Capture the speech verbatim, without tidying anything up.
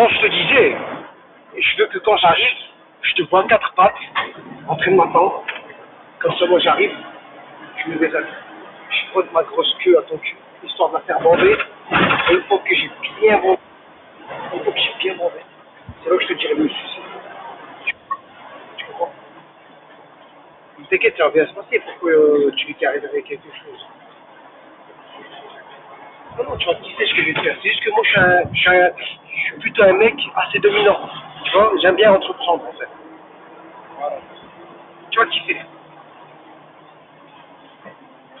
quand je te disais, et je veux que quand j'arrive, je te vois quatre pattes en train de m'attendre. Comme ça, moi j'arrive, je me déshabille. Je pose ma grosse queue à ton cul, histoire de la faire bander. Et une fois que j'ai bien bandé, une fois que j'ai bien bandé, c'est là que je te dirai le suicide. Tu, tu comprends? Mais t'inquiète, ça va bien se passer. Pourquoi euh, tu lui qu'à arriver avec quelque chose? Non, non, tu vois, qui sait ce que je vais te faire. C'est juste que moi, je suis, un, je, suis un, je suis plutôt un mec assez dominant. Tu vois, j'aime bien entreprendre, en fait. Voilà. Tu vois qui c'est.